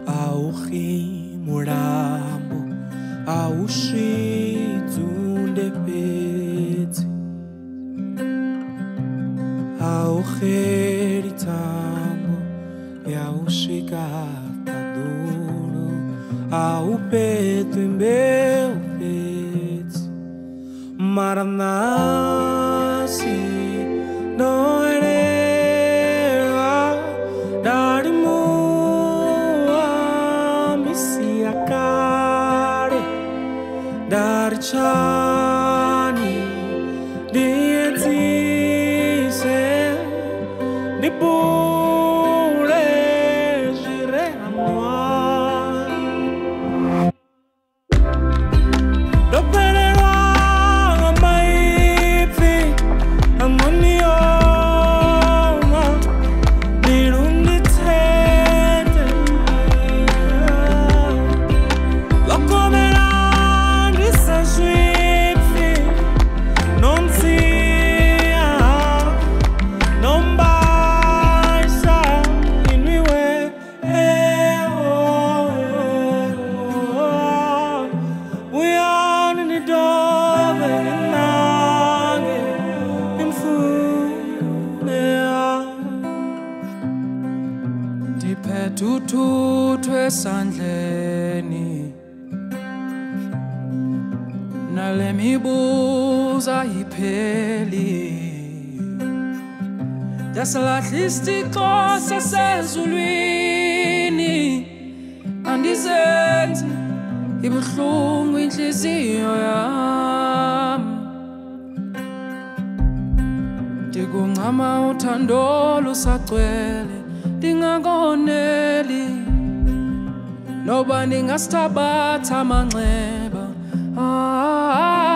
Auhi murambo aushizunde peti auheri tambo yaushikata duro aupeto meu peti maranasi noerera darimu amisiakare darchani dietise dipure jire amoi doperera amaifi amonioma dirunditete locomerandi sansuifi non sia non baisa inwiwe we are in the door nange imfunea Ndiphethuthwe esandleni nale mibuzo ayipheli yasalahla isithixo sasezulwini andizenzi ibuhlungu inhliziyo yami ndikuncama uthando lusagcwele ndingakoneli noba ndingasithabatha amanxeba